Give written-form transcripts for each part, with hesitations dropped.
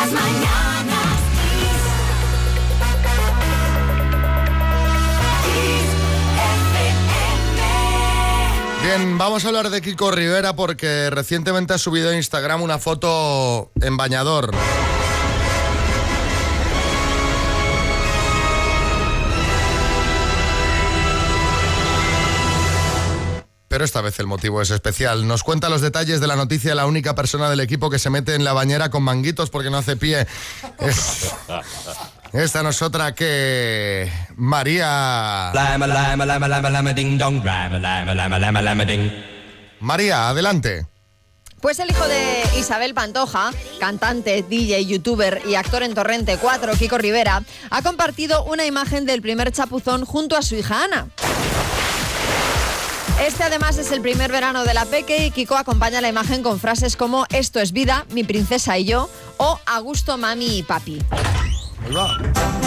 Las mañanas Kiss FM. Bien, vamos a hablar de Kiko Rivera porque recientemente ha subido a Instagram una foto en bañador. Pero esta vez el motivo es especial. Nos cuenta los detalles de la noticia la única persona del equipo que se mete en la bañera con manguitos porque no hace pie. Esta no es otra que María. María, adelante. Pues el hijo de Isabel Pantoja, cantante, DJ, youtuber y actor en Torrente 4, Kiko Rivera, ha compartido una imagen del primer chapuzón junto a su hija Ana. Este además es el primer verano de la peque y Kiko acompaña la imagen con frases como "Esto es vida, mi princesa y yo" o "A gusto mami y papi". Buenos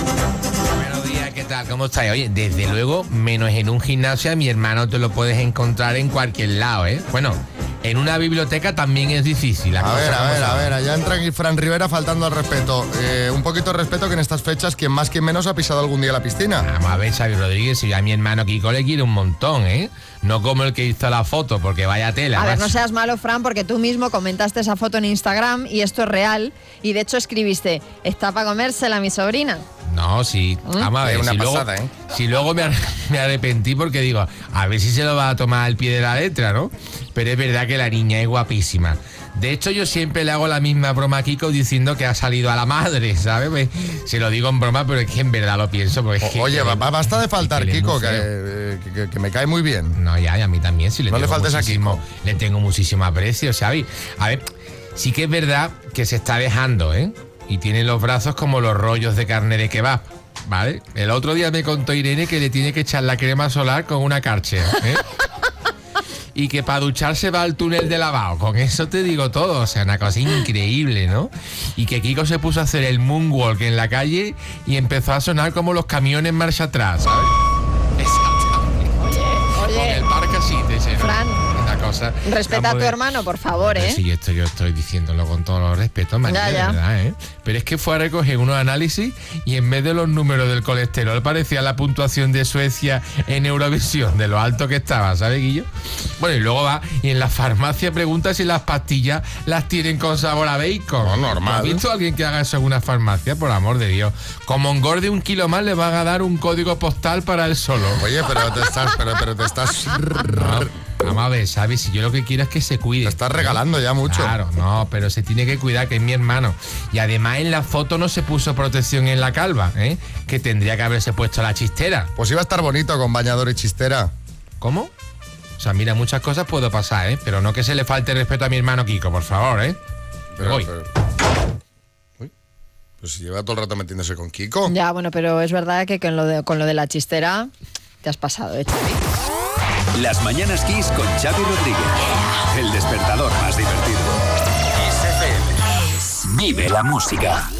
días, ¿qué tal? ¿Cómo estáis? Oye, desde luego, menos en un gimnasio, a mi hermano te lo puedes encontrar en cualquier lado, ¿eh? Bueno, en una biblioteca también es difícil. A ver, allá entra aquí Fran Rivera faltando al respeto. Un poquito de respeto que en estas fechas, quien más, quien menos ha pisado algún día la piscina. Vamos a ver, Xavi Rodríguez, si yo a mi hermano Kiko le quiero un montón, ¿eh? No como el que hizo la foto, porque vaya tela. A ver, no seas malo, Fran, porque tú mismo comentaste esa foto en Instagram y esto es real. Y de hecho escribiste, "Está para comérsela mi sobrina". No, sí, vamos a ver. Una si pasada, luego, si luego me arrepentí porque digo, a ver si se lo va a tomar al pie de la letra, ¿no? Pero es verdad que la niña es guapísima. De hecho, yo siempre le hago la misma broma a Kiko diciendo que ha salido a la madre, ¿sabes? Pues, se lo digo en broma, pero es que en verdad lo pienso. Oye, basta de faltar, Kiko, que me cae muy bien. No, ya, y a mí también. Sí, no le faltes a Kiko. Le tengo muchísimo aprecio, ¿sabes? A ver, sí que es verdad que se está dejando, ¿eh? Y tiene los brazos como los rollos de carne de kebab, ¿vale? El otro día me contó Irene que le tiene que echar la crema solar con una Karcher, ¿eh? Y que para ducharse va al túnel de lavado. Con eso te digo todo. O sea, una cosa increíble, ¿no? Y que Kiko se puso a hacer el moonwalk en la calle y empezó a sonar como los camiones en marcha atrás, ¿sabes? Exactamente. Oye. Con el parque así, ¿no? Fran, una cosa. respeta a tu hermano, por favor, ¿eh? Sí, yo estoy diciéndolo con todos los respetos, María, Ya. de verdad, ¿eh? Pero es que fue a recoger unos análisis y en vez de los números del colesterol parecía la puntuación de Suecia en Eurovisión, de lo alto que estaba, ¿sabes, Guillo? Bueno, y luego va y en la farmacia pregunta si las pastillas las tienen con sabor a bacon. No, normal. ¿Has visto a alguien que haga eso en una farmacia? Por amor de Dios. Como engorde 1 kilo más, le van a dar un código postal para él solo. Oye, pero te estás... Vamos a ver, ¿sabes? Si yo lo que quiero es que se cuide. Te estás regalando ya mucho. Claro, no, pero se tiene que cuidar, que es mi hermano. Y además en la foto no se puso protección en la calva, ¿eh? Que tendría que haberse puesto la chistera. Pues iba a estar bonito con bañador y chistera. ¿Cómo? O sea, mira, muchas cosas puedo pasar, ¿eh? Pero no que se le falte respeto a mi hermano Kiko, por favor, ¿eh? Uy, pues si lleva todo el rato metiéndose con Kiko. Ya, bueno, pero es verdad que con lo de la chistera te has pasado, ¿eh, Xavi? Las mañanas Kiss con Xavi Rodríguez. El despertador más divertido. Kiss FM. Vive la música.